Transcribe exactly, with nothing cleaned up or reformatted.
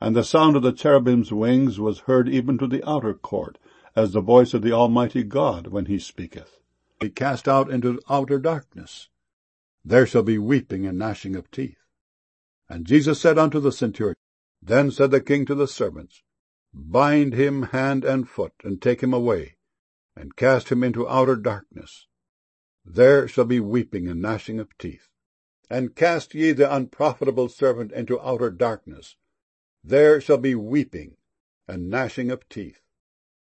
And the sound of the cherubim's wings was heard even to the outer court, as the voice of the Almighty God when he speaketh. Be cast out into outer darkness. There shall be weeping and gnashing of teeth. And Jesus said unto the centurion, Then said the king to the servants, Bind him hand and foot, and take him away, and cast him into outer darkness. There shall be weeping and gnashing of teeth. And cast ye the unprofitable servant into outer darkness. There shall be weeping and gnashing of teeth.